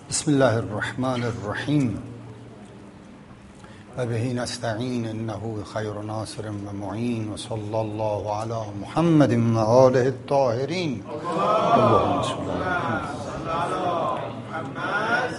بسم الله الرحمن الرحیم و به نستعین انه خیر ناصر و معین و صلی الله علی محمد و آله الطاهرین اللهم صل علی محمد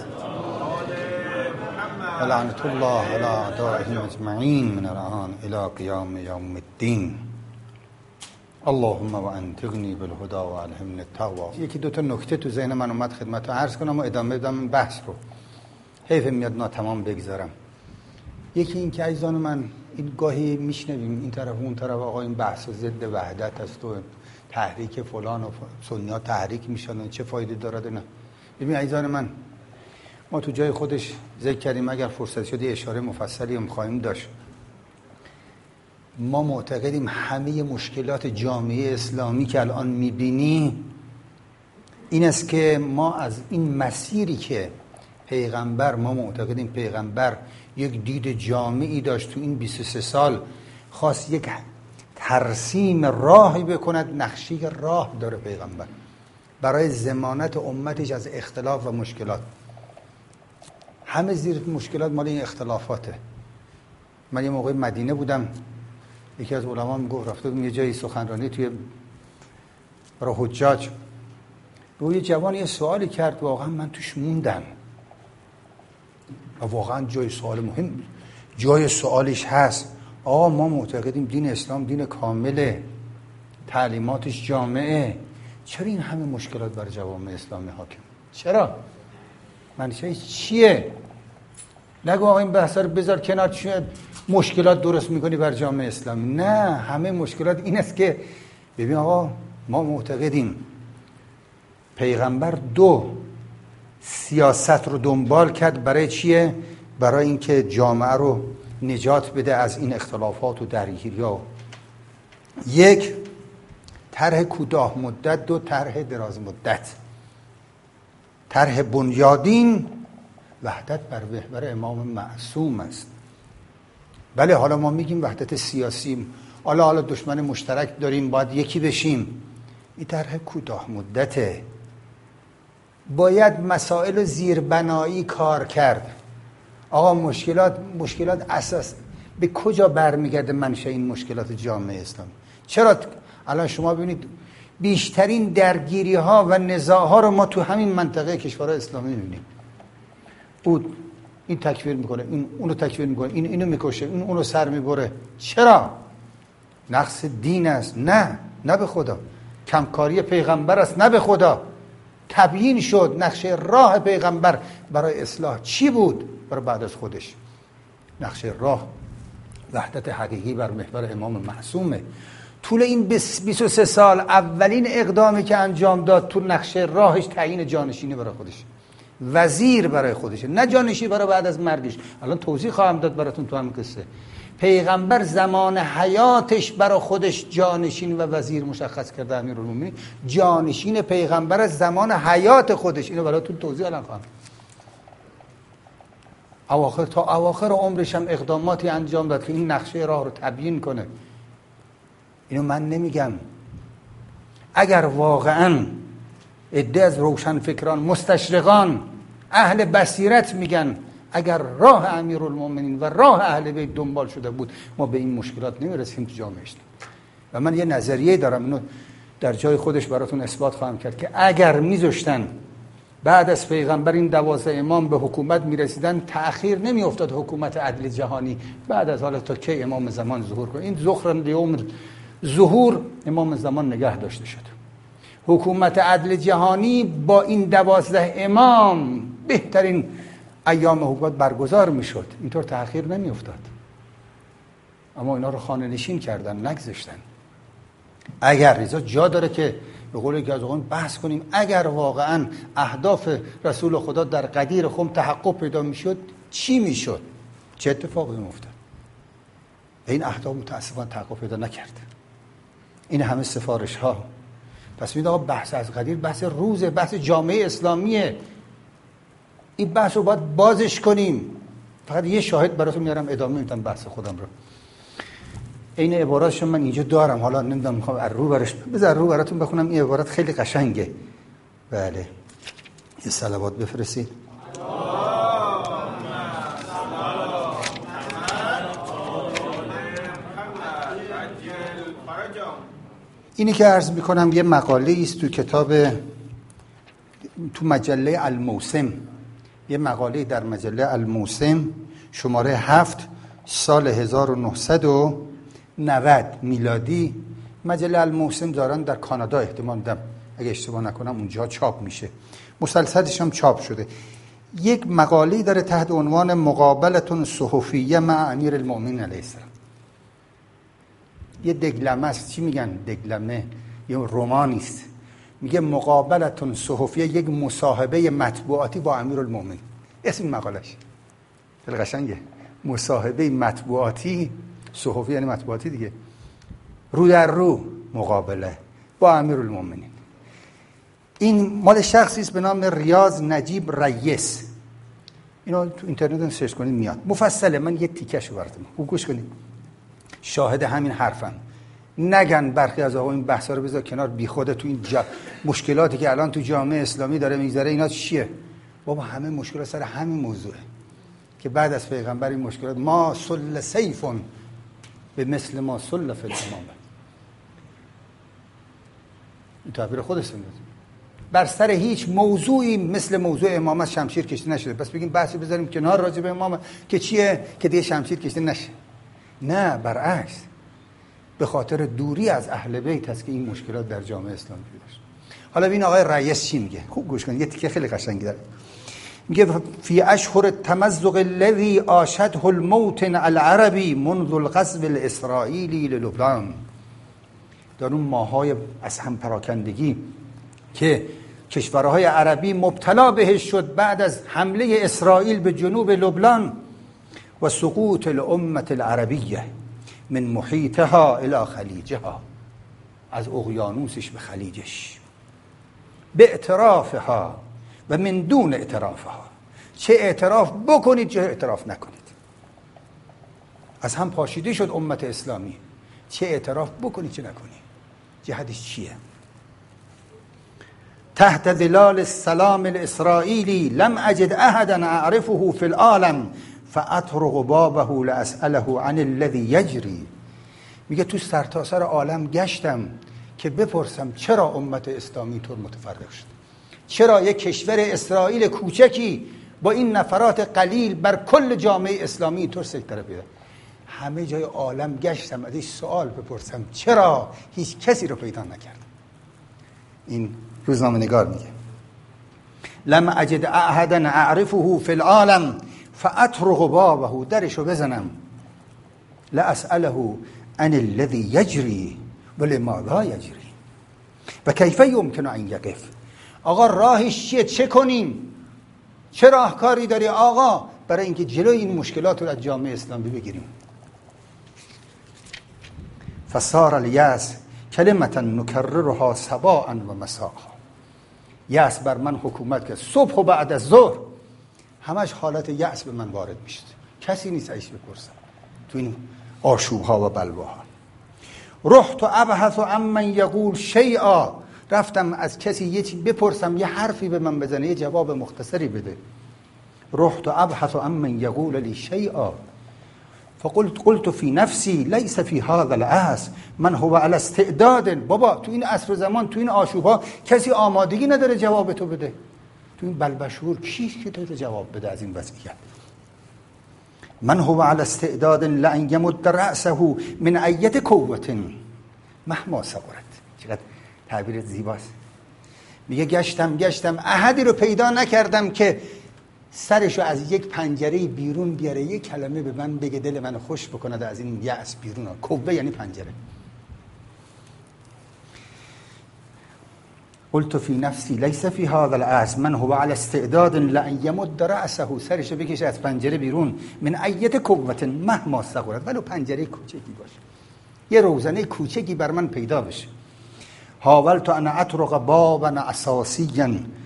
و لعنت الله علی اعدائهم اجمعین من الان الی قیام یوم الدین. اللهم و انطقنی بالهدی و الهمنی التقوی. یکی دو تا نکته تو ذهن من اومد خدمت رو عرض کنم و ادامه بدم بحث رو. حیف میاد ناتمام بگذارم. یکی این که عزیزان من این گاهی میشنویم این طرف اون طرف آقا این بحث ضد وحدت است و تحریک فلان و سنی‌ها تحریک میشن چه فایده داره نه. ببین عزیزان من ما تو جای خودش ذکر کردیم اگر فرصت شد اشاره مفصلی هم خواهیم داشت. ما معتقدیم همه مشکلات جامعه اسلامی که الان میبینی این است که ما از این مسیری که پیغمبر ما معتقدیم پیغمبر یک دید جامعی داشت تو این 23 سال خواست یک ترسیم راهی بکند. نقشه راه داره پیغمبر برای ضمانت امتش از اختلاف و مشکلات. همه زیر مشکلات مال این اختلافاته. من یه موقع مدینه بودم یکی از علما میگفت رفته بودم یه جایی سخنرانی توی برای حجاج و یه جوان یه سوالی کرد واقعا من توش موندم و واقعا جای سوال مهم جای سوالش هست. آقا ما معتقدیم دین اسلام دین کامله تعلیماتش جامعه، چرا این همه مشکلات بر جوامع اسلامی حاکم؟ چرا؟ منشأ چیه؟ نگو آقا این بحثا رو بذار کنار چیه مشکلات درست میکنی بر جامعه اسلامی. نه، همه مشکلات این است که ببین آقا ما معتقدیم پیغمبر دو سیاست رو دنبال کرد. برای چیه؟ برای اینکه جامعه رو نجات بده از این اختلافات و درگیری‌ها. یک طرح کوتاه مدت، دو طرح دراز مدت. طرح بنیادین وحدت بر محور امام معصوم است. بله حالا ما میگیم وحدت سیاسی، حالا دشمن مشترک داریم باید یکی بشیم. این طرح کوتاه مدته. باید مسائل زیربنایی کار کرد. آقا مشکلات اساس به کجا برمیگرده؟ منشأ این مشکلات جامعه اسلامی چرا الان شما ببینید بیشترین درگیری ها و نزاع ها رو ما تو همین منطقه کشورهای اسلامی میبینیم. بود این تکفیر میکنه، این اونو تکفیر میکنه، این اینو میکشه، این اونو سر میبره. چرا؟ نقص دین است؟ نه به خدا. کمکاری پیغمبر است؟ نه به خدا. تبیین شد نقشه راه پیغمبر برای اصلاح چی بود برای بعد از خودش. نقشه راه وحدت حقیقی بر محور امام معصومه. طول این 23 سال اولین اقدامی که انجام داد تو نقشه راهش تعیین جانشینی برای خودش، وزیر برای خودشه، نه جانشین برای بعد از مرگش. الان توضیح خواهم داد براتون تو همین قصه. پیغمبر زمان حیاتش برای خودش جانشین و وزیر مشخص کرده. امیرالمومنین جانشین پیغمبر از زمان حیات خودش. اینو براتون توضیح الان خواهم. اواخر عمرش هم اقداماتی انجام داد که این نقشه راه رو تبیین کنه. اینو من نمیگم. اگر واقعاً عده از روشنفکران مستشرقان اهل بصیرت میگن اگر راه امیرالمومنین و راه اهل بیت دنبال شده بود ما به این مشکلات نمیرسیم تو جامعه اسلامی. و من یه نظریه دارم اینو در جای خودش براتون اثبات خواهم کرد که اگر میذاشتن بعد از پیغمبر این 12 امام به حکومت میرسیدن تأخیر نمیافتاد حکومت عدل جهانی بعد از حالا تا کی امام زمان ظهور کنه. این ذخر یوم ظهور امام زمان نگه داشته شد. حکومت عدل جهانی با این 12 امام بهترین ایام حکومت برگزار میشد. اینطور تأخیر نمی افتاد. اما اینا رو خانه نشین کردن، نگذاشتن. اگر رضا جا داره که به قول یکی از آقایان بحث کنیم اگر واقعا اهداف رسول خدا در قدیر خم تحقق پیدا میشد چی میشد؟ چه اتفاقی میافتاد؟ این اهداف متاسفانه تحقق پیدا نکرد. این همه سفارش ها. پس میگم آقا بحث از قدیر بحث روزه، بحث جامعه اسلامیه. این بحث رو باید بازش کنیم. فقط یه شاهد براتون میارم ادامه میدم بحث خودم رو. این عباراتشو من اینجا دارم، حالا نمیدونم میخوام از رو براتون بخونم. این عبارات خیلی قشنگه. بله یه صلوات بفرستید. اینی که عرض میکنم یه مقاله است تو کتاب، تو مجله الموسم، یه مقاله در مجله الموسم شماره 7 سال 1990 میلادی. مجله الموسم دارن در کانادا، احتمال دارم اگه اشتباه نکنم اونجا چاپ میشه، مسلسلش هم چاپ شده. یک مقاله داره تحت عنوان مقابلتون صحفیه مع امیر المؤمنین علیه السلام. یه دگلمه است. چی میگن دگلمه؟ یه رمانی است. میگه مقابلتون صحفیه، یک مصاحبه مطبوعاتی با امیرالمومنین. اسم مقالش خیلی قشنگه، مصاحبه مطبوعاتی. صحفی یعنی مطبوعاتی دیگه، رو در رو مقابله با امیرالمومنین. این مال شخصی است به نام ریاض نجیب ریس. اینو تو اینترنت سرچ کنید میاد، مفصله. من یه تیکشو براتون گوش کنید، شاهد همین حرفم. نگن برخی از آقا این بحثا رو بذار کنار، بیخوده. تو این مشکلاتی که الان تو جامعه اسلامی داره میگذره اینا چیه؟ بابا همه مشکلات سر همین موضوعه که بعد از پیغمبر این مشکلات ما سل سیفون به مثل ما سل فی الامامه. این تعبیر خودش میگه. بر سر هیچ موضوعی مثل موضوع امامت شمشیر کشیده نشده، پس بگیم بحثی بذاریم کنار راجع به امامت که چیه؟ که دیگه شمشیر کشیده نشه. نه، برعکس، به خاطر دوری از اهل بیت هست که این مشکلات در جامعه اسلامی پیدا شد. حالا ببین آقای رئیس چی میگه، خوب گوش کنید، یه تیکه خیلی قشنگی داره. میگه فی اشهر التمزق الذی عاشته الموطن العربی منذ الغزو الاسرائیلی للبنان. در اون ماهای از هم پراکندگی که کشورهای عربی مبتلا بهش شد بعد از حمله اسرائیل به جنوب لبنان و سقوط الامه العربیه من محیطها الى خلیجها، از اقیانوسش به خلیجش، به اعترافها و من دون اعترافها. چه اعتراف بکنید چه اعتراف نکنید، از هم پاشیده شد امت اسلامی. چه اعتراف بکنید چه نکنید، جهتش چیه؟ تحت ظلال السلام الاسرائیلی لم اجد احدا اعرفه فی العالم فاطرق بابه لاساله عن الذی یجری. میگه تو سرتاسر عالم گشتم که بپرسم چرا امت اسلامی طور متفرق شد، چرا یک کشور اسرائیل کوچکی با این نفرات قلیل بر کل جامعه اسلامی طور سیطره پیدا. همه جای عالم گشتم ازش سوال بپرسم چرا، هیچ کسی رو پیدا نکردم. این روزنامه نگار میگه لم اجد احدا اعرفه فی العالم فاطرق بابه، درشو بزنم، لاساله عن الذی یجری ولماذا یجری و کیف یمکن ان یقف. آقا راهش چیه؟ چه کنیم؟ چه راهکاری داری آقا برای اینکه جلوی این مشکلات رو از جامعه اسلامی بگیریم؟ فصار الیأس کلمة نکررها صباحا و مساء. یأس بر من حکومت که صبح و بعد از ظهر همش حالت یأس به من وارد میشه. کسی نیست ایش بپرسم تو این آشوبها و بلواها. رحت ابحث عمن یقول شیئا، رفتم از کسی یه چیزی بپرسم، یه حرفی به من بزنه، یه جواب مختصری بده. رحت ابحث عمن یقول لی شیئا قلت فی نفسی لیس فی هذا العصر من هو علی استعداد. بابا تو این عصر و زمان، تو این آشوبها کسی آمادگی نداره جواب تو بده. تو این بلبشور کی که داره جواب بده از این وضعیت؟ من هو علی استعداد لان یمد رأسه من ایت قوة مهما صغرت. چقدر تعبیر زیباست. میگه گشتم احدی رو پیدا نکردم که سرشو از یک پنجره بیرون بیاره، یک کلمه به من بگه، دل منو خوش بکنه از این یأس بیرون. قوه یعنی پنجره. قلت فی نفسی لیس فی هذا العصر من هو علی استعداد لان یمد رأسه، سرشو بکشه از پنجره بیرون، من ایت قوة مهما صغرت، ولو پنجره کوچکی باشه، یه روزنه کوچکی بر من پیدا بشه. حاولت ان اطرق بابا اساسیا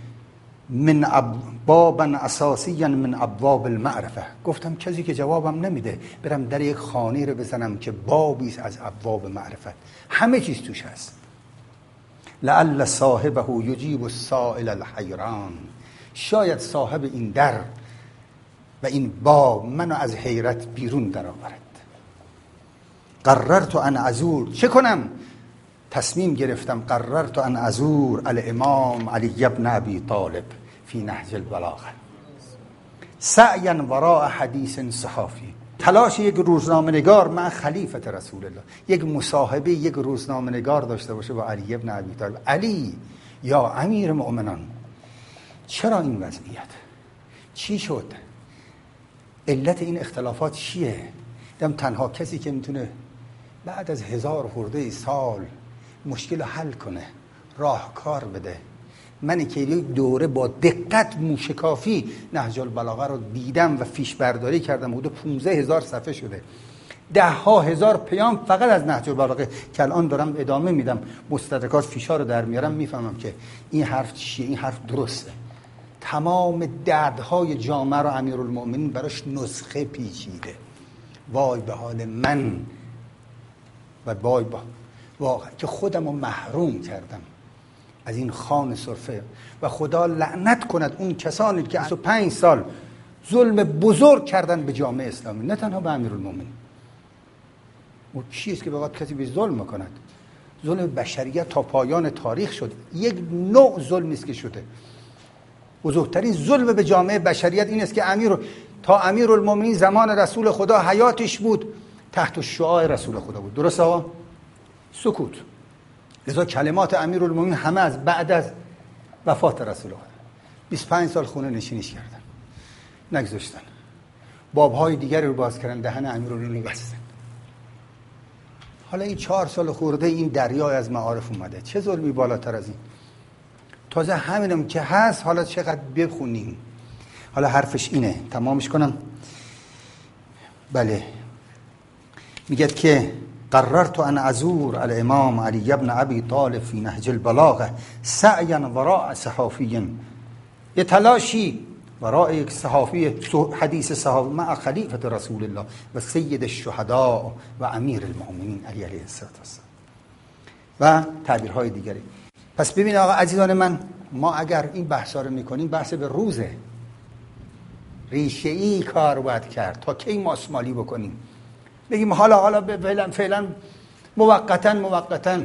من ابواب المعرفه. گفتم کسی که جوابم نمیده برم در یک خانه رو بزنم که بابی از ابواب معرفت، همه چیز توش هست. لعل صاحبه یجیب السائل الحیران، شاید صاحب این در و این باب منو از حیرت بیرون در آورد. قررت ان ازور، چه کنم؟ تصمیم گرفتم قررت ان ازور الامام علی ابن ابی طالب فی نهج البلاغه سعیا وراء حدیث صحافی. تلاش یک روزنامه‌نگار مع خلیفه رسول الله، یک مصاحبه یک روزنامه‌نگار داشته باشه با علی ابن ابی طالب. علی یا امیر مؤمنان، چرا این وضعیت؟ چی شد؟ علت این اختلافات چیه؟ تنها کسی که میتونه بعد از 1000 خورده سال مشکل حل کنه، راهکار بده، من که یک دوره با دقت موشکافی نهج البلاغه رو دیدم و فیش برداری کردم، حدود 15000 صفحه شده، 10,000 پیام فقط از نهج البلاغه که الان دارم ادامه میدم، مستدرکات فیشا رو در میارم، میفهمم که این حرف چیه، این حرف درسته. تمام دردهای جامعه رو امیرالمؤمنین براش نسخه پیچیده. وای به حال من و وای با واقعا که خودم رو محروم کردم از این خوان سرفه و خدا لعنت کند اون کسانی که 25 سال ظلم بزرگ کردن به جامعه اسلامی، نه تنها به امیرالمؤمنین. او چیست که بخواد کسی به ظلم کند؟ ظلم بشریت تا پایان تاریخ شد، یک نوع ظلمی است که شده. بزرگترین ظلم به جامعه بشریت این است که تا امیرالمؤمنین زمان رسول خدا حیاتش بود تحت شعاع رسول خدا بود. درسته ها؟ سکوت. لذا کلمات امیرالمؤمنین همه از بعد از وفات رسول خدا 25 سال خونه نشینیش کردن، نگذاشتن. بابهای دیگری رو باز کردن، دهن امیرالمؤمنین بستن. حالا این 4 سال خورده این دریای از معارف اومده، چه ظلمی بالاتر از این؟ تازه همینم که هست حالا چقدر بخونیم. حالا حرفش اینه، تمامش کنم. بله، میگه که قررت ان ازور الامام علی ابن ابی طالب فی نهج البلاغه سعیا وراء صحافی، یه تلاشی وراء یک صحافی، حدیث صحافی مع خلیفه رسول الله و سید الشهداء و امیر المؤمنین علی علیه السلام و تعبیرهای دیگری. پس ببین آقا عزیزان من، ما اگر این بحثا رو میکنیم بحث به روزه، ریشه ای کار باید کرد. تا کی ماسمالی بکنیم؟ بگیم حالا فعلا موقتا.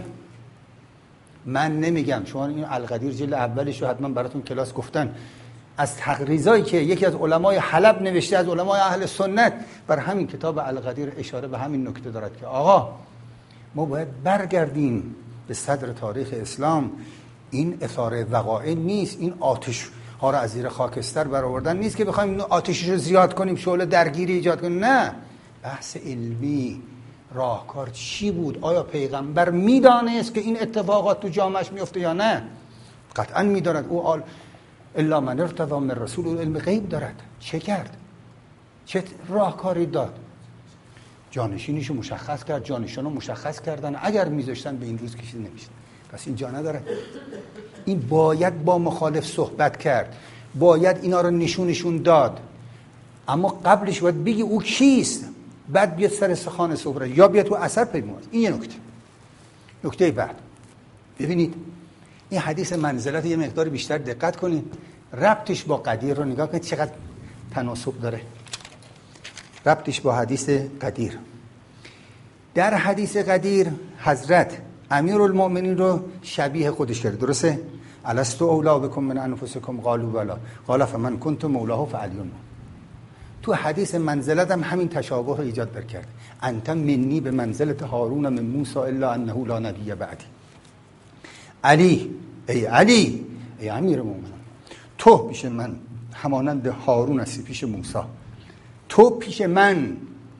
من نمیگم، شما این القدیر جلد اولش رو حتما براتون کلاس گفتن، از تقریضایی که یکی از علمای حلب نوشته، از علمای اهل سنت، بر همین کتاب القدیر اشاره به همین نکته دارد که آقا ما باید برگردیم به صدر تاریخ اسلام. این اثاره وقایع نیست، این آتش ها رو از زیر خاکستر برآوردن نیست که بخوایم آتشش رو زیاد کنیم، شعله درگیری ایجاد کنیم. نه، بحث علمی، راهکار چی بود؟ آیا پیغمبر میدانست که این اتفاقات تو جامعش میفته یا نه؟ قطعا میداند. او الا من ارتضی من رسول، او علم غیب دارد. چه کرد؟ چه راهکاری داد؟ جانشینیشو مشخص کرد، جانشینو مشخص کردن، اگر میذاشتن به این روز کشیده نمیشد. پس این جا نداره. این باید با مخالف صحبت کرد، باید اینا رو نشونشون داد، اما قبلش باید بگی او کیست، بعد بیاد سر سخان صحبت یا بیاد تو اثر پیمود. این یه نکته بعد ببینید این حدیث منزلت یه مقدار بیشتر دقت کنید، ربطش با قدیر رو نگاه کنید چقدر تناسب داره. ربطش با حدیث قدیر، در حدیث قدیر حضرت امیرالمؤمنین رو شبیه خودش کرد. درسته؟ الستو اولا بکم من انفسکم قالوا بلا قال فمن کنت مولاه فعلی. تو حدیث منزلت هم همین تشابه رو ایجاد کرد. انت منی به منزلت هارون من موسی الا انه لا نبی بعدی. علی ای امیر مومنان، تو پیش من همانند هارون هستی پیش موسی، تو پیش من،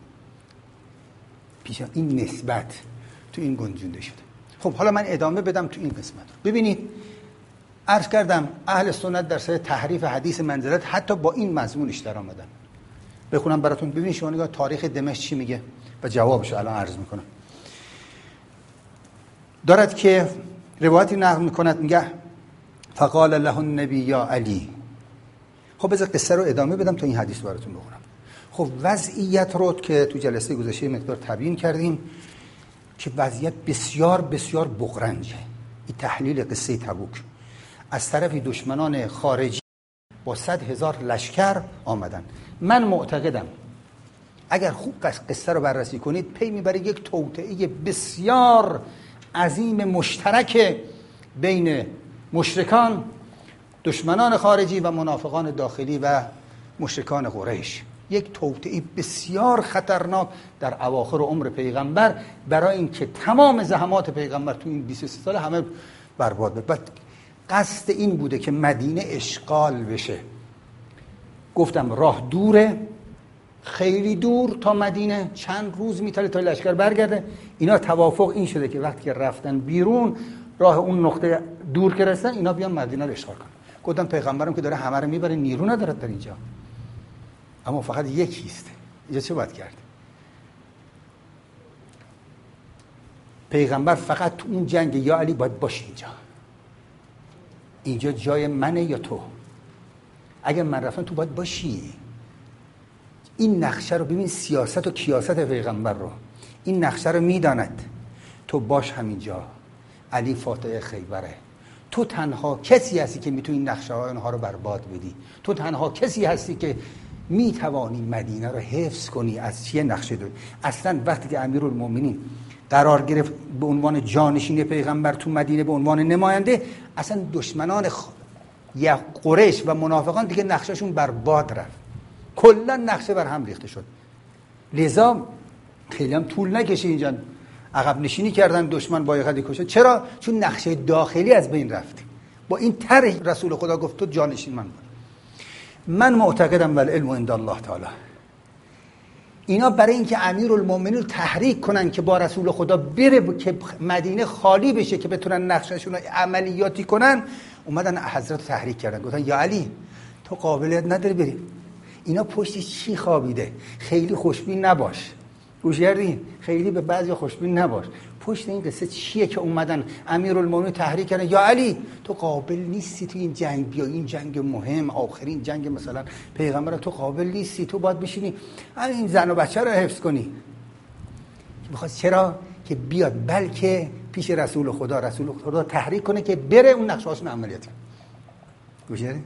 پیش این نسبت تو این گنجونده شده. خب حالا من ادامه بدم تو این قسمت. ببینید عرض کردم اهل سنت در سر تحریف حدیث منزلت حتی با این مضمونش در آمدن. بخونم براتون، ببینید شما نگاه تاریخ دمشق چی میگه و جوابشو الان عرض میکنم. دارد که روایتی نقل میکند، میگه فقال له النبی یا علی. خب بذار قصه رو ادامه بدم تا این حدیث براتون بخونم. خب وضعیت رو که تو جلسه گذشته مقدار تبیین کردیم که وضعیت بسیار بسیار بغرنجه. این تحلیل قصه تبوک، از طرف دشمنان خارجی با 100,000 لشکر آمدن. من معتقدم اگر خوب قصه رو بررسی کنید پی میبرید یک توطئه بسیار عظیم مشترک بین مشرکان، دشمنان خارجی و منافقان داخلی و مشرکان قریش. یک توطئه بسیار خطرناک در اواخر عمر پیغمبر، برای اینکه تمام زحمات پیغمبر تو این 23 سال همه برباد بشه. قصد این بوده که مدینه اشغال بشه. گفتم راه دوره، خیلی دور تا مدینه، چند روز میتونه تا لشکر برگرده. اینا توافق این شده که وقتی که رفتن بیرون، راه اون نقطه دور که رسیدن، اینا بیان مدینه رو اشغال کنن. گفتم پیغمبرم که داره همه رو میبره، نیرو نداره در اینجا، اما فقط یکیست. اینجا چه باید کرد؟ پیغمبر فقط تو اون جنگ یا علی باید باشه اینجا جای منه یا تو؟ اگر من رفتم تو باید باشی. این نقشه رو ببین، سیاست و کیاست پیغمبر رو، این نقشه رو میداند. تو باش همینجا. علی فاتح خیبره. تو تنها کسی هستی که میتونی نقشه های اونها رو برباد بدی. تو تنها کسی هستی که میتوانی مدینه رو حفظ کنی. از چیه نقشه داری؟ اصلا وقتی که امیرالمومنین قرار گرفت به عنوان جانشین پیغمبر تو مدینه، به عنوان نماینده، اصلا دشمنان یا قریش و منافقان دیگه نقشهشون برباد رفت، کلا نقشه بر هم ریخته شد. لذا خیلی هم طول نکشه اینجا عقب نشینی کردن، دشمن بایقدی کشه. چرا؟ چون نقشه داخلی از بین رفت. با این طرح رسول خدا گفت تو جانشین من بود. من معتقدم والعلم عند الله تعالی، اینا برای اینکه امیرالمومنین رو تحریک کنن که با رسول خدا بره که مدینه خالی بشه که بتونن نقشهشون رو عملیاتی کنن، اومدن حضرت تحریک کردن. گفتن یا علی تو قابلیت نداری بری، اینا پشت چی خوابیده، خیلی خوشبین نباش. گوش کردین؟ خیلی به بعضی خوشبین نباش. پشت این قصه چیه که اومدن امیرالمومنین تحریک کردن؟ یا علی تو قابل نیستی تو این جنگ بیا، این جنگ مهم، آخرین جنگ مثلا پیغمبر، تو قابل نیستی، تو باید بشینی این زن و بچه رو حفظ کنی. میخواد چرا؟ که بیاد بلکه پیش رسول خدا تحریک کنه که بره اون نقشه‌هاشون عملیاتی. گوش کردین؟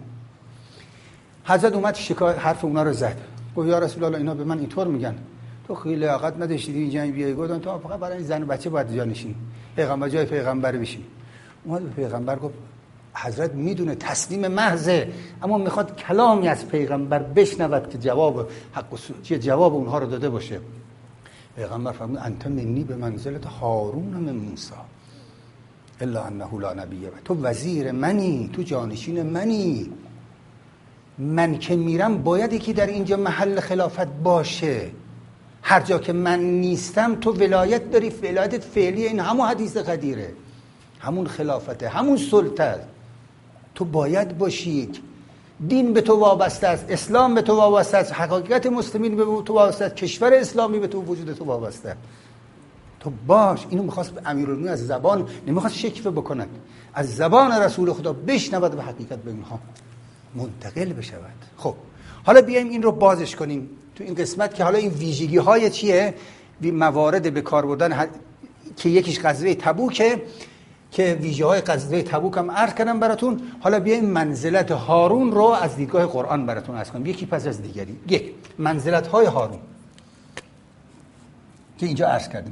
حضرت اومد حرف اونا رو زد. گفت یا رسول الله اینا به من اینطور میگن، تو خیلی لیاقت نداشتی این جنگ بیای. گفتن تو فقط برای زن و بچه باید جانشین پیغمبر جای پیغمبر بشین. اومد به پیغمبر گفت حضرت میدونه تسلیم محضه، اما میخواد کلامی از پیغمبر بشنود که جواب حق و جواب اونها رو داده باشه. پیغمبر فرمود انت منی به منزلت هارون من موسی الا انه لا نبی. تو وزیر منی، تو جانشین منی. من که میرم باید یکی در اینجا محل خلافت باشه. هر جا که من نیستم تو ولایت داری، ولایت فعلی این همون حدیث قدیره، همون خلافته، همون سلطه. تو باید باشی. دین به تو وابسته است، اسلام به تو وابسته است، حقیقت مسلمین به تو وابسته است، کشور اسلامی به تو، وجود تو وابسته است. تو باش. اینو میخواست امیرالمومنین از زبان، نمیخواست شکوه بکند، از زبان رسول خدا بشنود و حقیقت به اینها منتقل بشود. خب حالا بیایم این رو بازش کنیم تو این قسمت که حالا این ویژگی های چیه، موارد به کار بردن که یکیش غزوه تبوکه که ویژه های غزوه تبوک هم عرض کردم براتون. حالا بیایم منزلت هارون رو از دیدگاه قرآن براتون عرض کنم، یکی پس از دیگری. یک، منزلت های هارون که اینجا عرض کردیم.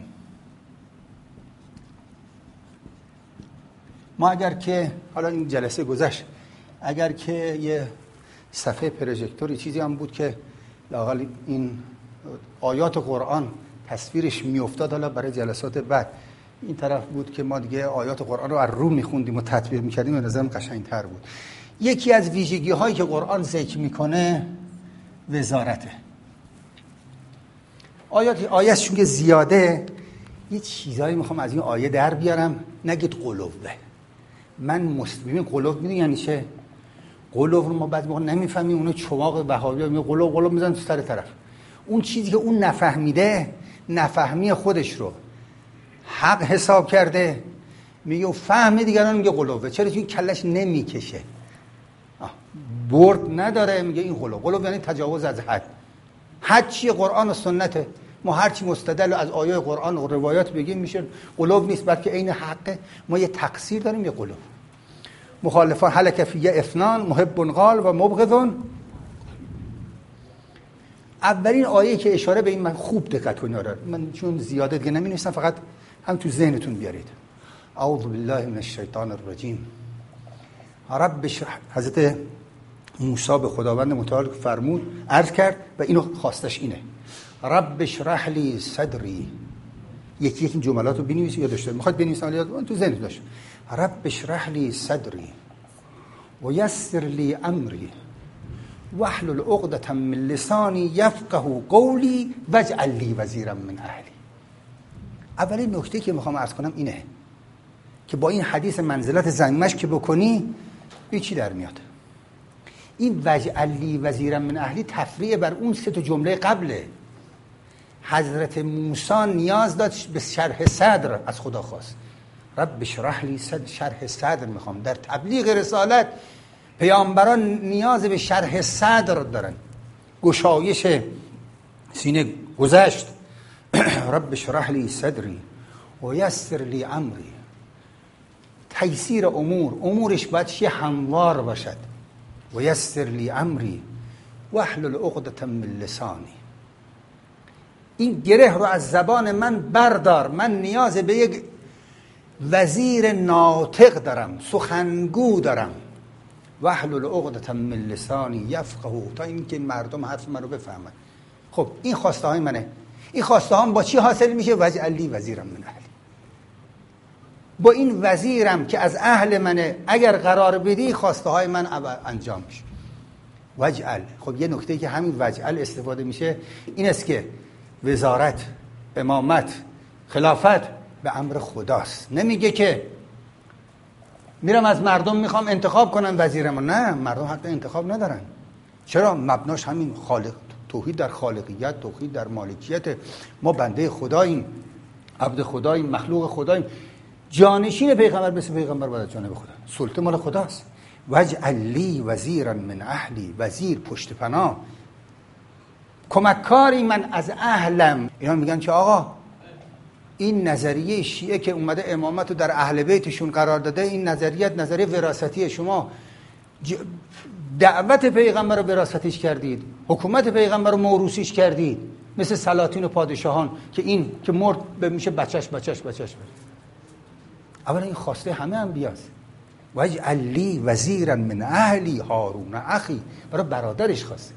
ما اگر که حالا این جلسه گذشت، اگر که یه صفحه پروژکتوری چیزی هم بود که لااقل این آیات قرآن تصویرش میافتاد، حالا برای جلسات بعد این طرف بود که ما دیگه آیات قرآن رو از رو میخوندیم و تطبیق میکردیم، به نظرم قشنگتر بود. یکی از ویژگی هایی که قرآن ذکر میکنه وزارته. آیاتشون که زیاده، یه چیزایی میخوام از این آیه در بیارم. نگید قلوبه. من مسلمین قلوب میدونی یعنی چه؟ قلوب رو ما بعد موقع نمیفهمیم، اونو چواق وهابی‌ها میگن قلوب میزنن تو سر طرف. اون چیزی که اون نفهمیده، نفهمی خودش رو حق حساب کرده، میگه و فهم دیگران میگه قلوبه. چرا؟ چون کلش نمیکشه، برد نداره، میگه این قلوب یعنی تجاوز از حد. حد چیه؟ قرآن و سنته. ما هرچی مستدل از آیه قرآن و روایات بگیم میشه قلوب نیست، بلکه عین حقه. ما یه تقصیر داریم، یه قلوب. مخالفان هلک فی اثنان محب قال و مبغض. اولین آیه که اشاره به این، من خوب دقت کنید، من چون زیاده دیگه نمی‌نویسم، فقط هم تو ذهنتون بیارید. اعوذ بالله من الشیطان الرجیم. رب اشرح، حضرت موسی به خداوند متعال فرمود، عرض کرد و اینو خواستش اینه: رب اشرح لی صدری. یکی این جملات رو بنویسید یا داشته میخواد بنویسید ولی یاد تو ذهنت باشه. رب اشرح لی صدری و یسر لی امری واحلل عقدة من لسانی یفقهوا قولی واجعل لی وزیرا من اهلی. اولین نکته که میخوام عرض کنم اینه که با این حدیث منزلت زنگمش که بکنی چی در میاد. این واجعل لی وزیرا من اهلی تفریع بر اون سه تا جمله قبله. حضرت موسی نیاز داشت به شرح صدر، از خدا خواست رب اشرح لی صدر، شرح صدر میخوام. در تبلیغ رسالت پیامبران نیاز به شرح صدر دارن، گشایش سینه، گذشت. رب اشرح لی صدری و یسر لی امری. تیسیر امورش باید چی؟ هموار باشد. و یسر لی امری واحلل عقدة من لسانی. این گره رو از زبان من بردار. من نیاز به یک وزیر ناطق دارم، سخنگو دارم. واحلل عقدة من لسانی یفقهوا، تا اینکه مردم حرف من رو بفهمن. خب این خواسته های منه. این خواسته ها با چی حاصل میشه؟ واجعل لی وزیرا من اهلی. با این وزیرم که از اهل منه اگر قرار بدی خواسته های من انجام میشه. واجعل. خب یه نکته که همین واجعل استفاده میشه این است که وزارت، امامت، خلافت به امر خداست. نمیگه که میرم از مردم میخوام انتخاب کنن وزیرمو. نه، مردم حتی انتخاب ندارن. چرا؟ مبناش همین خالق، توحید در خالقیت، توحید در مالکیت. ما بنده خداییم، عبد خداییم، مخلوق خداییم. جانشین پیغمبر مثل پیغمبر باید جانب خدا. سلطه مال خداست. واجعل لی وزیرا من اهلی. وزیر، پشت پناه، کمککاری من از اهلم. اینا میگن که آقا این نظریه شیعه که اومده امامت رو در اهل بیتشون قرار داده، این نظریه وراثتی. شما دعوت پیغمبر رو وراثتیش کردید، حکومت پیغمبر رو موروثیش کردید، مثل سلاطین و پادشاهان که این که مرد میشه بچش. اولا این خواسته همه انبیاست. واجعل لی وزیرا من اهلی هارون اخی. برای برادرش خواسته.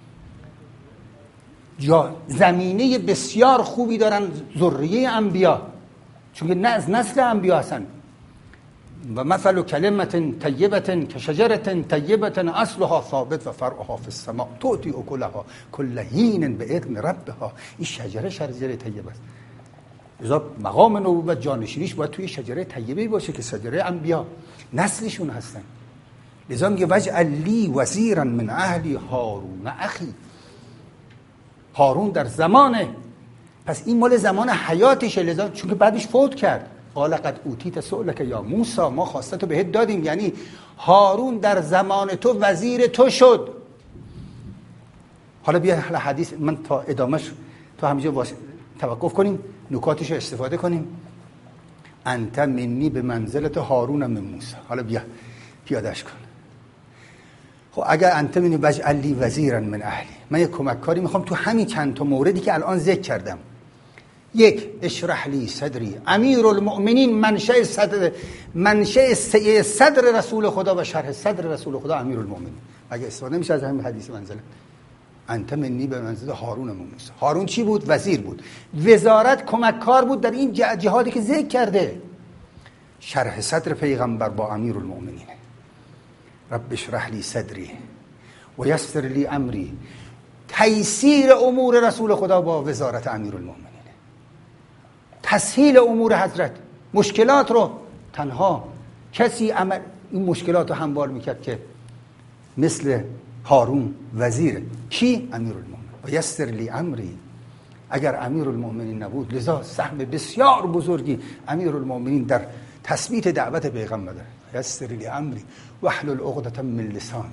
زمینه بسیار خوبی دارن ذریه انبیا، چون نه از نسل انبیا هستن. و مثل کلمت طیبه کشجره طیبه اصلها ثابت و فرعها فی السماء تؤتی اکلها کل حین باذن ربها. این شجره طیبه است. لذا مقام نبوت جانشینیش باید توی شجره طیبه باشه که شجره انبیا نسلشون هستن. لذا میگه واجعل لی وزیرا من اهلی هارون اخی. هارون در زمانه، پس این مال زمان حیاتشه، لذا چون که بعدش فوت کرد. قال قد اوتیت سؤلک یا موسی، ما خواسته تو بهت دادیم. یعنی هارون در زمان تو وزیر تو شد. حالا بیا حدیث من تا ادامش تو همینجا توقف کنیم، نکاتش رو استفاده کنیم. انت منی به منزلت هارون من موسی. حالا بیا پیادهش کن. خب اگر انت منی واجعل لی وزیرا من اهلی، من یک کمککاری میخوام تو همین چند تا موردی که الان ذکر کردم. یک، اشرح لی صدری. امیرالمؤمنین منشأ صدر رسول خدا و شرح صدر رسول خدا امیرالمؤمنین. اگه استفاده میشه از همین حدیث منزله انت منی به منزله هارون من موسی. هارون چی بود؟ وزیر بود. وزارت کمککار بود در این جهادی که ذکر کرده. شرح صدر پیغمبر با امیرالمؤمنین. رب اشرح لی صدری و یسر لی امری. تیسیر امور رسول خدا با وزارت امیرالمؤمنین. تسهیل امور حضرت. مشکلات رو تنها کسی این مشکلات رو هموار میکرد که مثل هارون وزیره. کی؟ امیرالمؤمنین. و یسر لی امری. اگر امیرالمؤمنین نبود، لذا سهم بسیار بزرگی امیرالمؤمنین در تثبیت دعوت پیغمبر داره. یسر لی امری واحلل عقدة من لسانی.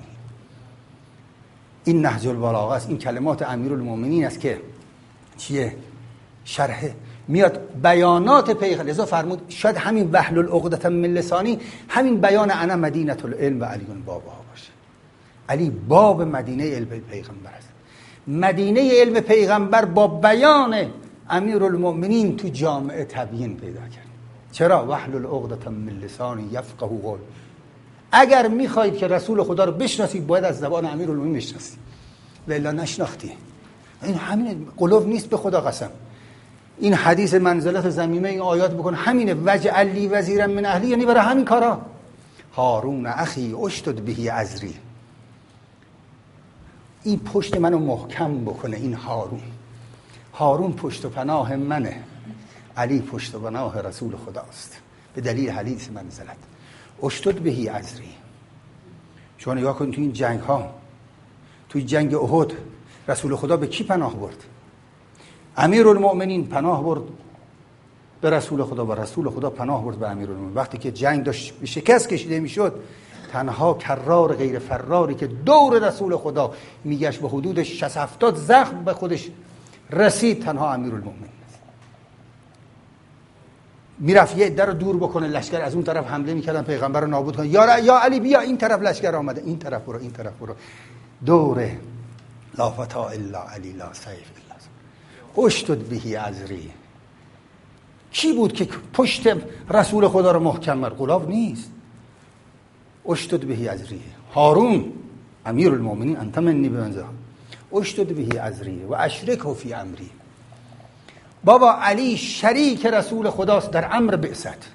این نهج البلاغه است. این کلمات امیرالمؤمنین است که چیه؟ شرح میاد بیانات پیغمبر. لذا فرمود شاید همین واحلل عقدة من لسانی همین بیان انا مدینه العلم و علی بابها باشه. علی باب مدینه علم پیغمبر است. مدینه علم پیغمبر با بیان امیرالمؤمنین تو جامعه تبیین پیدا کرد. چرا؟ واحلل عقدة من لسانی یفقهوا قولی. اگر میخواید که رسول خدا رو بشناسید باید از زبان امیرالمومنین بشناسید، و الا نشناختی. این همین قلوب نیست به خدا قسم. این حدیث منزلت زمینه این آیات بکن همینه، وجعل لی وزیرا من اهلی، یعنی برای همین کارا. هارون اخی اشدد به ازری، این پشت منو محکم بکنه. این هارون پشت و پناه منه، علی پشت و پناه رسول خداست به دلیل حدیث منزلت. اشدد به ازری. شما نگاه کن تو این جنگ ها، توی جنگ احد رسول خدا به کی پناه برد؟ امیرالمؤمنین پناه برد به رسول خدا و رسول خدا پناه برد به امیرالمؤمنین. وقتی که جنگ داشت به شکست کشیده میشد، تنها کرار غیر فراری که دور رسول خدا میگشت به حدود 60-70 زخم به خودش رسید، تنها امیرالمؤمنین. میرفت یه عده رو دور بکنه، لشکر از اون طرف حمله میکردن پیغمبر رو نابود کنه. یا علی بیا این طرف لشکر آمده، این طرف برو، این طرف برو. دوره لا فتا الا علی لا سیف الا اشدد به ازری. کی بود که پشت رسول خدا رو محکم کرد؟ غلاف نیست. اشدد به ازری. هارون امیرالمؤمنین انت منی بمنزله اشدد به ازری و اشرکه فی امری. بابا علی شریک رسول خداست در امر بعثت.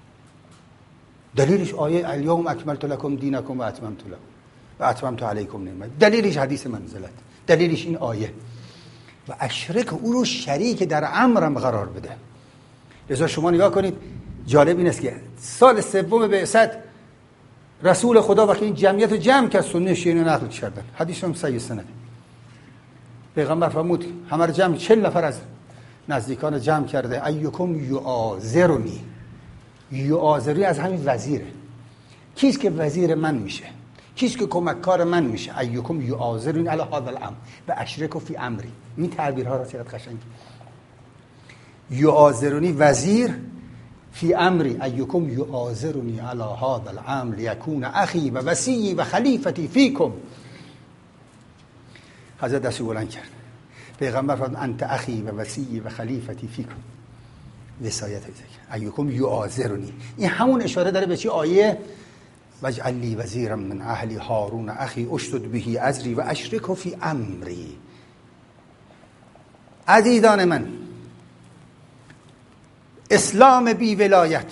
دلیلش آیه الیوم اکملت لکم دینکم و اتممت علیکم نعمتی. دلیلش حدیث منزلت، دلیلش این آیه. و اشرک، او رو شریک در امرم قرار بده. لذا شما نگاه کنید، جالب این است که سال سوم بعثت رسول خدا وقتی این جمعیت رو جمع کرد، سنه شیعه نقل کردن، حدیث هم صحیح سند. پیغمبر فرمود همه رو جمع، 40 نفر از نزدیکان جمع کرده. ایکم یعاذرنی. یعاذری از همین وزیره. کیست که وزیر من میشه؟ کیست که کمککار من میشه؟ ایکم یعاذرنی علی هذا الامر و اشرک فی امری. این تعبیرها را چقدر قشنگ. یعاذرنی وزیر، فی امری ایکم یعاذرنی علی هذا الامر لیکون اخی و وصی و خلیفتی فیکم. حضرت دست بلند کرد. پیغمبر فرمود انت اخی و وصی و خلیفتی فیکم. وصایت ایکم یعاذرنی. این همون اشاره داره به چی؟ آیه واجعل لی وزیرا من اهلی هارون اخی اشدد به ازری و اشرکه فی امری. عزیزان من، اسلام بی ولایت،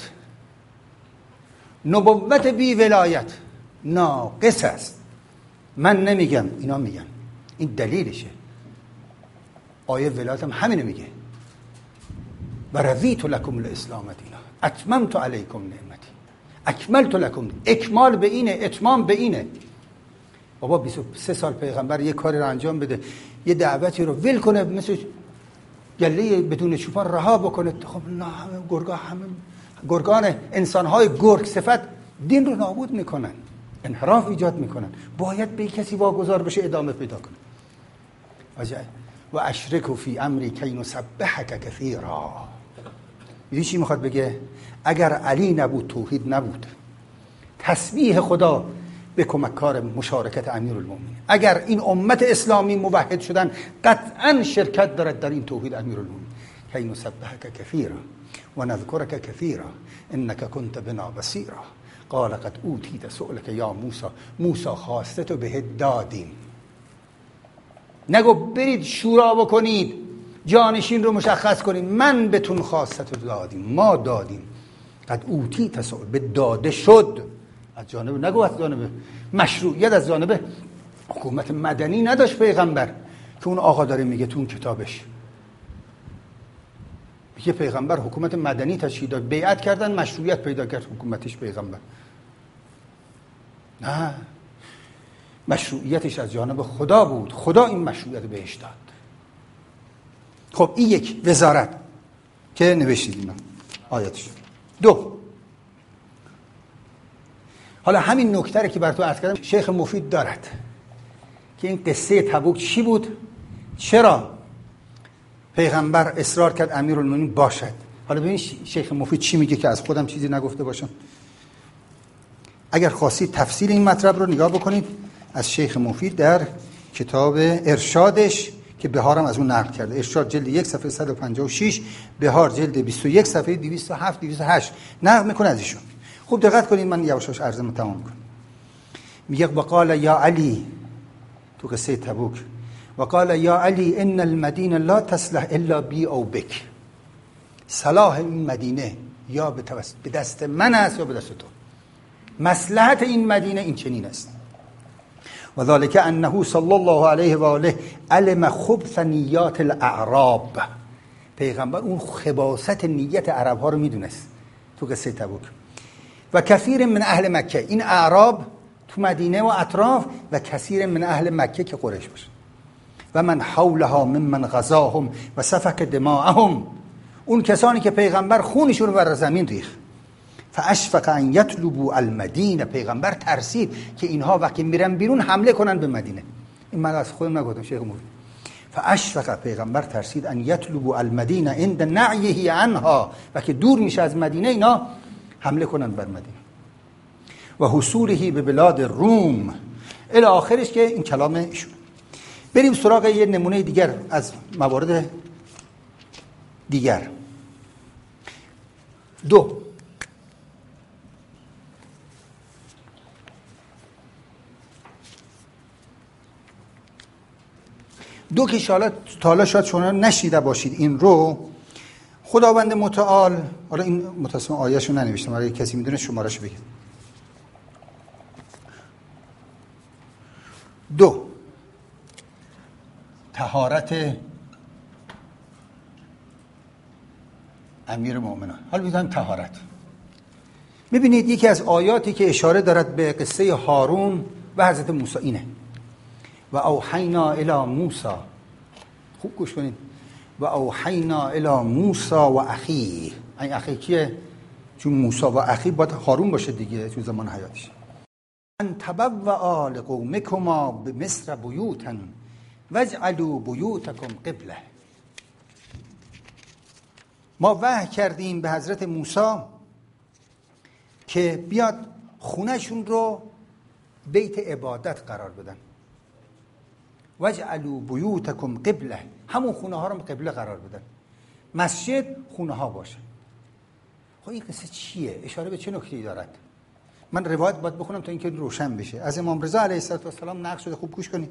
نبوت بی ولایت ناقص است. من نمیگم، اینا میگن. این دلیلشه. آیه ولایت هم همینو میگه. و رضیت لکم الاسلام دینا اتممت علیکم نعمتی اکملت لکم. اکمال به اینه، اتمام به اینه. بابا 23 سال پیغمبر یه کاری رو انجام بده، یه دعوتی رو ول کنه، مثل گله بدون چوپان رها بکنه. خب نه، همه گرگان انسانهای گرگ صفت دین رو نابود میکنن، انحراف ایجاد میکنن. باید به کسی واگذار بشه ادامه پیدا کنه. و اشرکو فی امری کی نسبحک کثیرا. میدونی چی میخواد بگه؟ اگر علی نبود توحید نبود. تسبیح خدا به کمککار مشارکت امیرالمومنین. اگر این امت اسلامی موحد شدن، قطعا شرکت دارد در این توحید امیرالمومنین. کی نسبحک کثیرا و نذکرک کثیرا انک کنت بنا بصیرا قال قد اوتیت سؤلک یا موسی. موسی خواسته تو بهت دادیم. نگو برید شورا بکنید، جانشین رو مشخص کنید. من بهتون خواستت رو دادیم، ما دادیم. قد اوتیت سؤل، به داده شد از جانب، نگو از جانب مشروعیت، از جانب حکومت مدنی نداشت پیغمبر که اون آقا داره میگه تو اون کتابش. میگه پیغمبر حکومت مدنی تشکیل داد، بیعت کردن، مشروعیت پیدا کرد حکومتش پیغمبر. نه، مشروعیتش از جانب خدا بود. خدا این مشروعیت بهش داد. خب این یک وزارت که نوشتید اینا آیاتش. 2، حالا همین نکته که براتون عرض کردم شیخ مفید دارد که این قصه تبوک چی بود، چرا پیغمبر اصرار کرد امیرالمومنین باشد. حالا ببین شیخ مفید چی میگه که از خودم چیزی نگفته باشم. اگر خواستید تفصیل این مطلب رو نگاه بکنید از شیخ مفید در کتاب ارشادش که بهار هم از اون نقل کرده. ارشاد جلد 1 صفحه 156، بهار جلد 21 صفحه 207 208 نقل میکنه از ایشون. خوب دقت کنید، من یواش یواش عرضمو تمام میکنم. میگه وقال یا علی تو قصه تبوک، وقال یا علی ان المدینه لا تصلح الا بی او بک. صلاح این مدینه یا به دست من است یا به دست تو. مصلحت این مدینه این چنین است. و ذلك انه صلی الله علیه و آله علم خبث نیات الاعراب. پیغمبر اون خباثت نیت عرب ها رو میدونست تو قصه تبوک. و کثیر من اهل مکه، این اعراب تو مدینه و اطراف، و کثیر من اهل مکه که قریش باشه، و من حولها ممن غزاهم و سفک دماءهم، اون کسانی که پیغمبر خونشون رو بر زمین ریخت. فاشفق ان یطلبوا المدینه، پیغمبر ترسید که اینها وقتی میرن بیرون حمله کنن به مدینه. این من از خودم نگفتم، شیخ موری. فاشفق، پیغمبر ترسید، ان یطلبوا المدینه عند نعیه عنها، و که دور میشه از مدینه اینا حمله کنن بر مدینه. و حصوله به بلاد روم الی آخرش که این کلام ایشون. بریم سراغ یه نمونه دیگر از موارد دیگر. دو که حالا شاید شما نشیده باشید این رو. خداوند متعال، حالا این متاسفانه آیه‌شو ننوشتم، اگه کسی میدونه شماره‌شو بگید. 2 طهارت امیر مومنان. حالا میگم طهارت. میبینید یکی از آیاتی که اشاره دارد به قصه هارون و حضرت موسی اینه: و اوحینا الی موسی. خوب گوش کنید. و اوحینا الی موسی و اخیه. این اخی کیه؟ چون موسی و اخی باید هارون باشه دیگه چون زمان حیاتش. ان تبوأ لقومکما بمصر بیوتا واجعلوا بیوتکم قبله. ما وحی کردیم به حضرت موسی که بیاد خونهشون رو بیت عبادت قرار بدن. واجعلوا بیوتکم قبله، همون خونه ها رو قبله قرار بدن. مسجد خونه ها باشه. خب این قصه چیه؟ اشاره به چه نکته‌ای دارد؟ من روایت باید بخونم تا اینکه روشن بشه. از امام رضا علیه السلام نقل شده، خوب گوش کنید.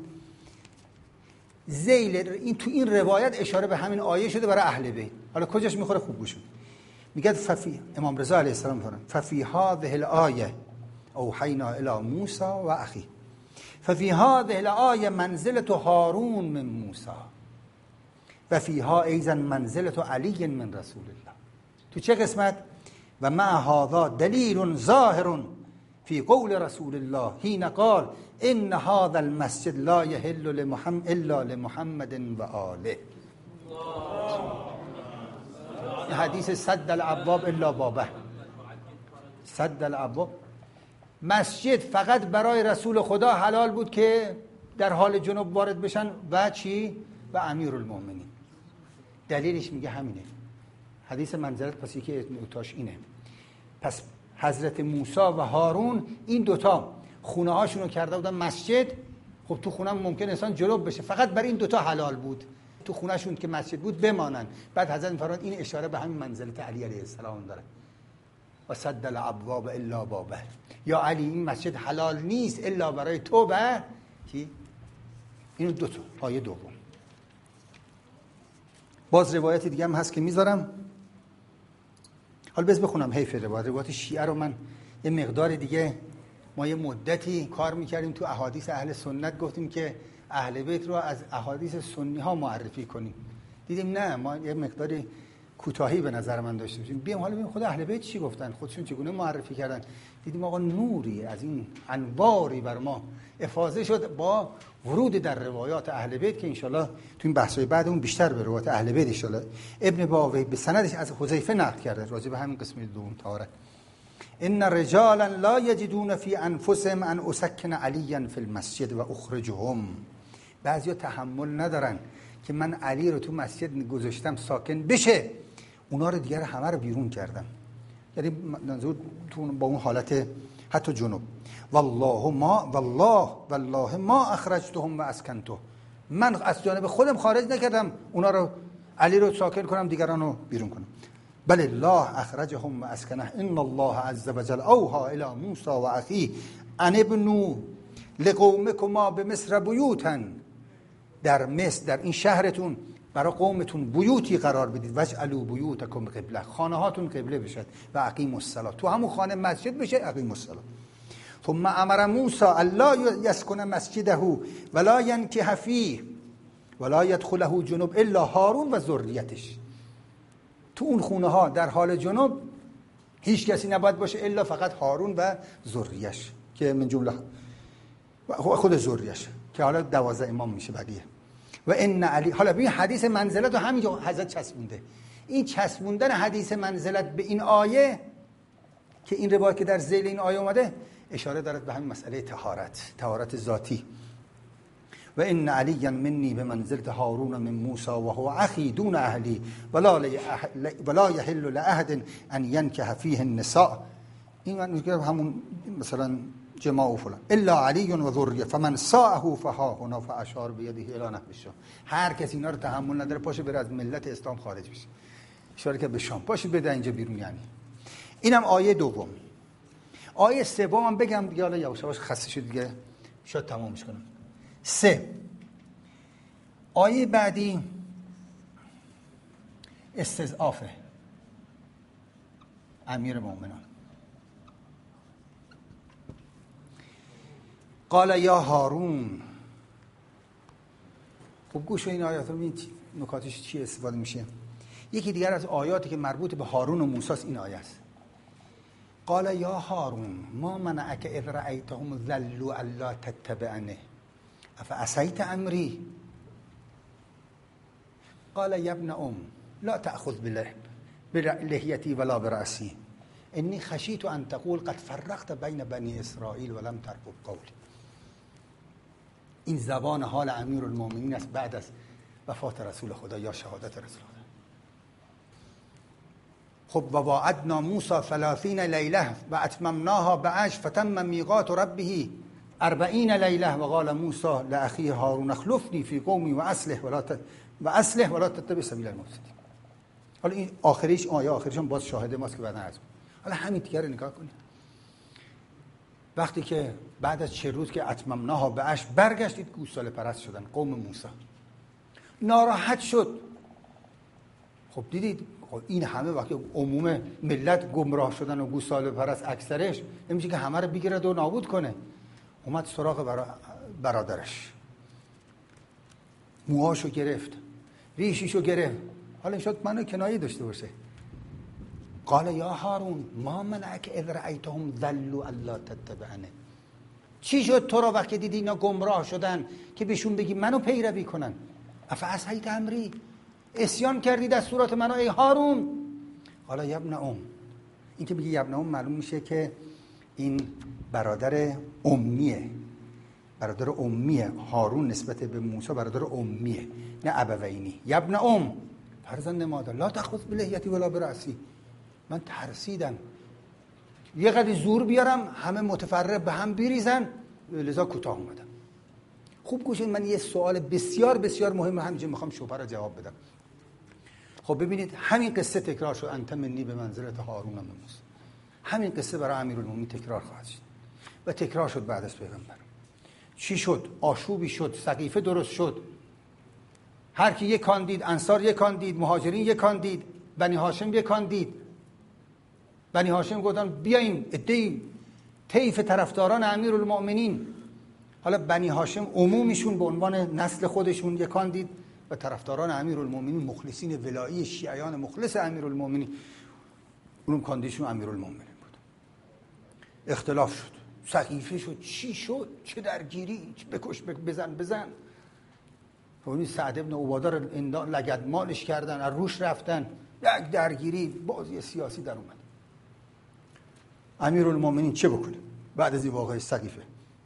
این تو این روایت اشاره به همین آیه شده برای اهل بیت. حالا کجاش میخوره خوب گوش کنید. میگه امام رضا علیه السلام فرمود ففی هذه الآیه اوحینا الی موسی و اخی ففی هذه الآیه منزلة هارون من موسی و فیها ایضا منزلة علی من رسول الله. تو چه قسمت؟ و مع هذا دلیل ظاهر فی قول رسول الله حین قال ان هذا المسجد لا یحل الا لمحمد و آله. حدیث سد الابواب الا بابه. سد الابواب، مسجد فقط برای رسول خدا حلال بود که در حال جنوب وارد بشن و چی؟ و امیرالمومنین. دلیلش میگه همینه. حدیث منزلت پس یکی نوتاش اینه. پس حضرت موسی و هارون این دوتا خونه هاشونو کرده بودن مسجد. خب تو خونه ممکن انسان جنوب بشه، فقط برای این دوتا حلال بود تو خونهشون که مسجد بود بمانن. بعد حضرت فرمود این اشاره به همین منزلت علی علیه السلام داره. و سد الابواب الا بابه. یا علی این مسجد حلال نیست الا برای تو به کی؟ اینو دوتا آیه دوم. باز روایت دیگه هم هست که میذارم، حالا بس بخونم. حیف روایت شیعه رو من یه مقدار دیگه، ما یه مدتی کار میکردیم تو احادیث اهل سنت، گفتیم که اهل بیت رو از احادیث سنی ها معرفی کنیم. دیدیم نه، ما یه مقداری کوتاهی به نظر من داشته باشیم. بیام حالا ببینیم خود اهل بیت چی گفتن، خودشون چگونه معرفی کردن. دیدیم آقا نوری از این انواری بر ما افاضه شد با ورود در روایات اهل بیت که انشالله تو این بحث‌های بعدمون بیشتر به روایات اهل بیت انشالله. ابن باوی به سندش از حذیفه نقل کرده راجع به همین قسم دوم طهارت. ان رجالا لا یجدون فی انفسهم ان اسکن علیا فی المسجد و اخرجهم. بعضیا تحمل ندارن که من علی رو تو مسجد گذاشتم ساکن بشه، اونا رو دیگر همه رو بیرون کردم. یعنی منظور تو با اون حالت حتی جنوب. والله ما اخرجتهم و اسکنته. من از جانب خودم خارج نکردم اونا رو، علی رو ساکن کنم، دیگران رو بیرون کنم. بل الله اخرجهم و اسکنه ان الله عز وجل اوحى الی موسی و اخیه ان ابنوا لقومکما بمصر بیوتا. در مصر، در این شهرتون برای قومتون بیوتی قرار بدید. واجعلوا بیوتکم قبله، خانه هاتون قبله بشد. و اقیموا الصلاه، تو همون خانه مسجد بشه. اقیموا الصلاه. ثم امر موسی الا یسکن مسجده ولا ینکح فیه ولا یدخله جنوب الا هارون و ذریتش. تو اون خونه ها در حال جنوب هیچ کسی نباید باشه الا فقط هارون و ذریش، که من جمله خود ذریش، که حالا 12 امام میشه بقیه. و ان علی، حالا ببین حدیث منزلت رو همینجا حضرت چسبونده. این چسبوندن حدیث منزلت به این آیه، که این روایت که در ذیل این آیه اومده، اشاره دارد به همین مسئله طهارت ذاتی. و ان علی منی به منزلت هارون من موسی و هو اخی دون اهلی ولا یحل لاحد ان ینکح فیه النساء. این همون مثلا جماع و فلان. الا علی و ذریه فمن ساءه فها هنا فاشار بیده الی نحو الشام. هر کسی اینا رو تحمل نداره پاشه بره از ملت اسلام خارج بشه. اشاره که به شام پاشه بده اینجا بیرون. یعنی اینم آیه دوم. آیه سوم هم بگم دیگه، حالا یواش یواش خسته شد دیگه، شاید تمامش کنم. 3 آیه بعدی استضعاف امیر مومنان. قال یا هارون. خب گوش این آیات رو ببینید نکاتش چی استفاده میشه. یکی دیگر از آیاتی که مربوط به هارون و موسی است این آیه است. قال یا هارون ما منعک اذ رأیتهم ذلوا الا تتبعنی افعصیت امری. قال یا ابن لا تأخذ بلحیتی ولا برأسی انی خشیت ان تقول قد فرقت بین بنی اسرائیل ولم ترقب قولی. این زبان حال امیرالمومنین است بعد از وفات رسول خدا یا شهادت رسول خدا. خب و وعدنا موسی 30 لیله و اتممناها بعشر فتم میقات ربه 40 لیله و قال موسی لاخیه هارون اخلفنی فی قومی و اصلح ولا تتبع سبیل المفسدین. حالا این آخریش آیه آخریش هم باز شاهد ماست که بعدا عرض کنم. حالا همین دیگه رو نگاه کنید. وقتی که بعد از 40 روز که اتممناها بعشر برگشتید گوساله پرست شدن قوم موسی، ناراحت شد. خب دیدید این همه وقتی عموم ملت گمراه شدن و گوساله پرست اکثرش، نمیشه که همه رو بگیرد و نابود کنه. اومد سراغ برادرش، موهاشو گرفت، ریشیشو گرفت. حالا این شاید منو کنایه داشته باشه. قال یا هارون ما منعک اذ رأیتهم ذلوا الا تتبعنی. چی شد تو را وقتی دیدی اینا گمراه شدن که بهشون بگی منو پیروی کنن؟ افعصیت امری، عصیان کردی دستورات منو ای هارون. حالا یا ابن این که بگی یا ابن معلوم میشه که این برادر امیه. برادر امیه. هارون نسبت به موسی برادر امیه، نه ابوینی. یا ابن فرزند مادر لا تأخذ بلحیتی ولا برأسی. من ترسیدم یه قدری زور بیارم همه متفرق به هم بریزن، لذا کوتاه اومدم. خوب گوشین، من یه سوال بسیار بسیار مهم همینجا میخوام شما را جواب بدم. خب ببینید همین قصه تکرار شد. انت منی به منزلت هارون و موسی. همین قصه برای امیرالمومنین تکرار خواهد شد و تکرار شد بعد از پیغمبر. چی شد؟ آشوبی شد، سقیفه درست شد. هر کی یک کاندید، انصار یک کاندید، مهاجرین یک کاندید، بنی هاشم یک کاندید. بنی هاشم گفتن بیاین ادعی طیف طرفداران امیرالمومنین. حالا بنی هاشم عمومیشون به عنوان نسل خودشون یک کاندید و طرفداران امیرالمومنین مخلصین ولایی شیعیان مخلص امیرالمومنین اون کاندیشون امیرالمومنین بود. اختلاف شد، سقیفه شد، چی شد؟ چه درگیری؟ بکش بزن. اون سعد ابن عباده رو لگدمالش کردن، از روش رفتن، یک درگیری، بازی سیاسی در اومد. امیرالمومنین چه بکنه بعد از این واقعه سقیفه؟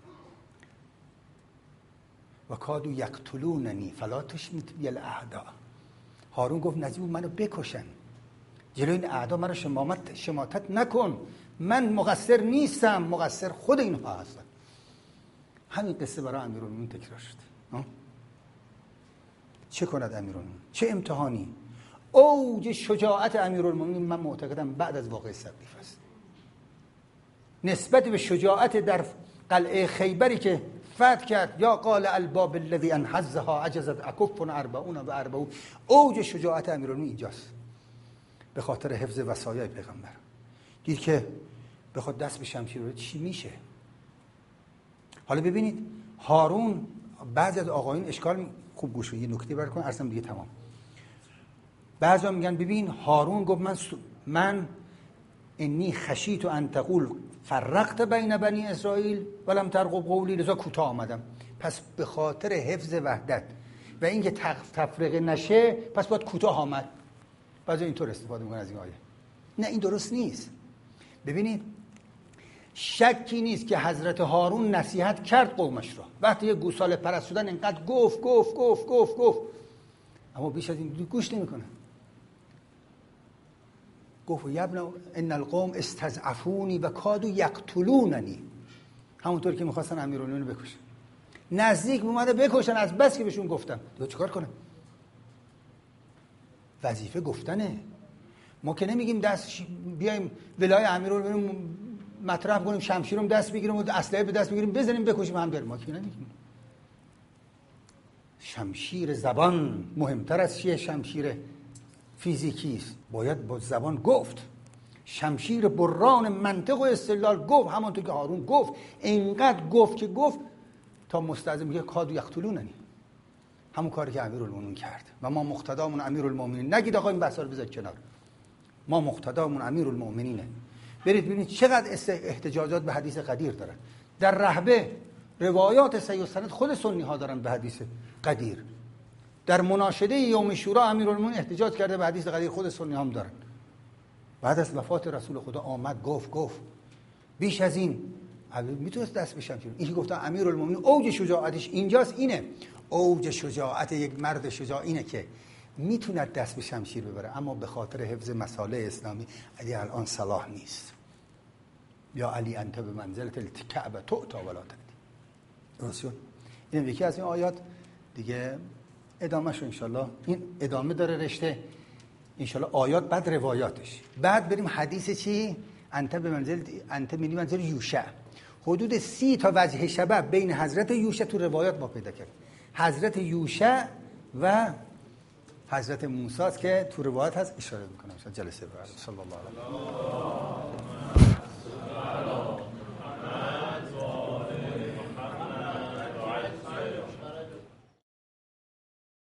و کادو یقتلوننی فلا تشمت بی الاعداء. هارون گفت نزدیک منو بکشن، جلوی این اعدا منو شماتت نکن، من مقصر نیستم، مقصر خود اینها هستن. همین قصه برای امیرالمومنین تکرار شد. چه کند امیرالمومنین؟ چه امتحانی؟ اوج شجاعت امیرالمومنین من معتقدم بعد از واقعه سقیف است. نسبت به شجاعت در قلعه خیبری که فتح کرد، یا قال الباب الذی انحزها عجزت اکف 40 و 40، اوج شجاعت امیرالمومنین اینجاست، به خاطر حفظ وصایای پیغمبر. دید که بخواد دست به شمشیر بزنه چی میشه. حالا ببینید هارون، بعضی از آقایون اشکال، خوب گوش بدید یه نکته برکن ارسم دیگه تمام. بعضیا میگن ببین هارون گفت من انی خشیت ان تقول فرقت بین بنی اسرائیل ولم ترقب قولی، لذا کوتاه آمدم. پس به خاطر حفظ وحدت و اینکه تفرقه نشه پس باید کوتاه آمد. بعضی اینطور استفاده میکنن از این آیه. نه این درست نیست. ببینید شکی نیست که حضرت هارون نصیحت کرد قومش را. وقتی یه گوساله پرست شدن اینقدر گفت اما بیش از این گوش نمیکنه. گفت یبنا ان القوم استضعفونی و کادوا یقتلوننی، همونطور که میخواستن امیرالمومنین رو بکشن، نزدیک اومده بکشن از بس که بهشون گفتم. تو چیکار کنم؟ وظیفه گفتنه. ما که نمیگیم بیایم ولای امیرالمومنین مطرح کنیم، شمشیرم دست بگیریم و اسلحه به دست بگیریم بزنیم بکشیم هم بریم. ما که نمیگیم. شمشیر زبان مهمتر از چیه؟ شمشیر فیزیکی است. باید با زبان گفت. شمشیر بران منطق و استدلال گفت، همونطور که هارون گفت. اینقدر گفت که گفت تا مستعظم میگه کادوا یقتلوننی، همون کاری که امیرالمومنین کرد. و ما مقتدامون امیرالمومنین. نگید آقا این بحثا رو بذار کنار، ما مقتدامون امیرالمومنینه. برید ببینید چقدر احتجاجات به حدیث قدیر دارن. در رهبه روایات صحیح و سند خود سنی ها دارن به حدیث قدیر. در مناشده یوم شورا امیرالمومنین احتجاج کرده به حدیث قدیر، خود سنی هم دارن. بعد از وفات رسول خدا آمد گفت بیش از این میتونست دست بشم. این که گفتن امیرالمومنین اوج شجاعتش اینجاست. اینه اوج شجاعت یک مرد شجاع، اینه که میتونه دست به شمشیر ببره، اما به خاطر حفظ مصالح اسلامی علی الان صلاح نیست. یا علی انت به منزلت الکعبه تعطی ولا تأتی. درست شد؟ این یکی از این آیات دیگه. ادامهش رو انشالله، این ادامه داره رشته انشالله آیات بعد روایاتش. بعد بریم حدیث چی؟ انت به منزل یوشع. حدود 30 تا وجه شبه بین حضرت یوشع تو روایات ما پیدا کرد. حضرت یوشع و حضرت موسی که تو روایات هست اشاره میکنم. جلسه بعد صلی الله علیه و